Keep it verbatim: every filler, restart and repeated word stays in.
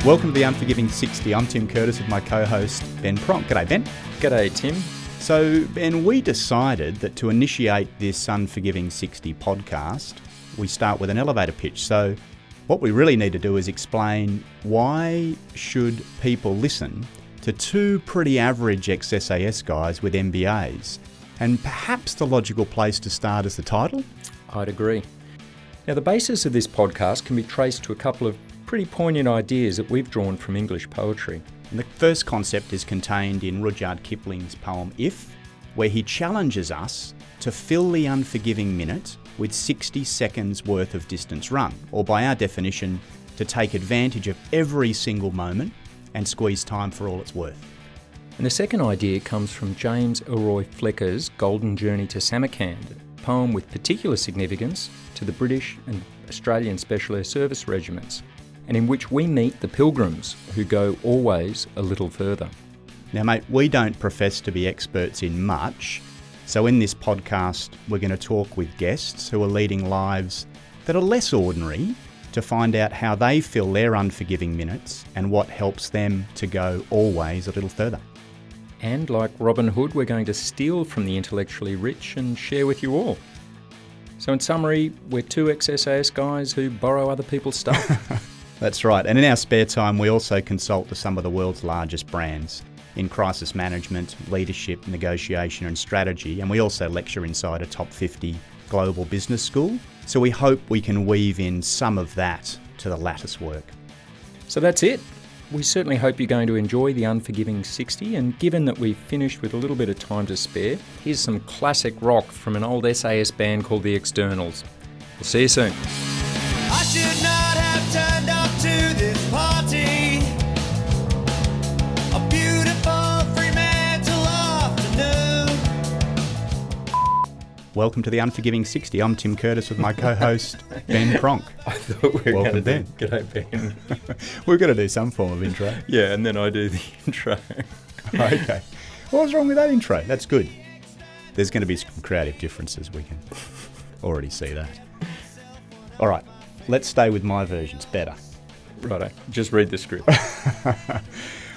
Welcome to the Unforgiving sixty. I'm Tim Curtis with my co-host Ben Pronk. G'day, Ben. G'day, Tim. So, Ben, we decided that to initiate this Unforgiving sixty podcast, we start with an elevator pitch. So, what we really need to do is explain why should people listen to two pretty average ex S A S guys with M B As. And perhaps the logical place to start is the title? I'd agree. Now, the basis of this podcast can be traced to a couple of pretty poignant ideas that we've drawn from English poetry. And the first concept is contained in Rudyard Kipling's poem If, where he challenges us to fill the unforgiving minute with sixty seconds worth of distance run, or by our definition, to take advantage of every single moment and squeeze time for all it's worth. And the second idea comes from James Elroy Flecker's Golden Journey to Samarkand, a poem with particular significance to the British and Australian Special Air Service regiments, and in which we meet the pilgrims who go always a little further. Now, mate, we don't profess to be experts in much, so in this podcast we're going to talk with guests who are leading lives that are less ordinary to find out how they fill their unforgiving minutes and what helps them to go always a little further. And like Robin Hood, we're going to steal from the intellectually rich and share with you all. So in summary, we're two ex S A S guys who borrow other people's stuff. That's right, and in our spare time we also consult with some of the world's largest brands in crisis management, leadership, negotiation and strategy, and we also lecture inside a top fifty global business school. So we hope we can weave in some of that to the lattice work. So that's it. We certainly hope you're going to enjoy the Unforgiving sixty, and given that we've finished with a little bit of time to spare, here's some classic rock from an old S A S band called The Externals. We'll see you soon. I should not have turned up to this party. A beautiful Fremantle afternoon. Welcome to the Unforgiving sixty. I'm Tim Curtis with my co-host Ben Pronk. I thought we were Welcome, going to Ben. do G'day, Ben. We're going to do some form of intro. Yeah, and then I do the intro. Okay. What was wrong with that intro? That's good. There's going to be some creative differences. We can already see that. All right. Let's stay with my version. It's better. Righto. Just read the script.